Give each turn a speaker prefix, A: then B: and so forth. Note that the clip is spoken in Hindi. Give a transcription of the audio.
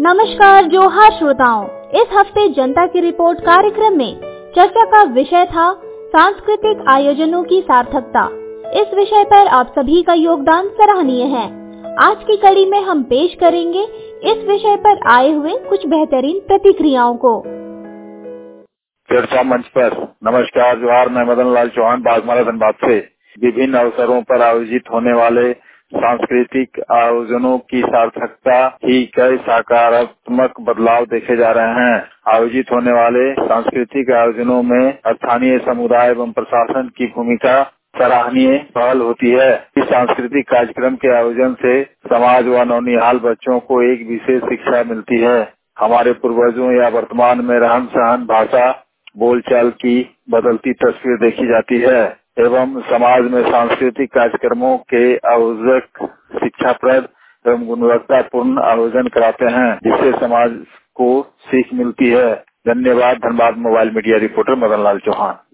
A: नमस्कार जोहार श्रोताओं, इस हफ्ते जनता की रिपोर्ट कार्यक्रम में चर्चा का विषय था सांस्कृतिक आयोजनों की सार्थकता। इस विषय पर आप सभी का योगदान सराहनीय है। आज की कड़ी में हम पेश करेंगे इस विषय पर आए हुए कुछ बेहतरीन प्रतिक्रियाओं को।
B: चर्चा मंच पर नमस्कार जोहार, मैं मदन लाल चौहान बागमारा धनबाद से। विभिन्न अवसरों पर आयोजित होने वाले सांस्कृतिक आयोजनों की सार्थकता ही कई सकारात्मक बदलाव देखे जा रहे हैं। आयोजित होने वाले सांस्कृतिक आयोजनों में स्थानीय समुदाय एवं प्रशासन की भूमिका सराहनीय पहल होती है। इस सांस्कृतिक कार्यक्रम के आयोजन से समाज व नौनिहाल बच्चों को एक विशेष शिक्षा मिलती है। हमारे पूर्वजों या वर्तमान में रहन सहन, भाषा, बोलचाल की बदलती तस्वीर देखी जाती है एवं समाज में सांस्कृतिक कार्यक्रमों के आयोजक शिक्षाप्रद एवं गुणवत्तापूर्ण आयोजन कराते हैं, जिससे समाज को सीख मिलती है। धन्यवाद। Dhanbad mobile media reporter Madan Lal Chauhan.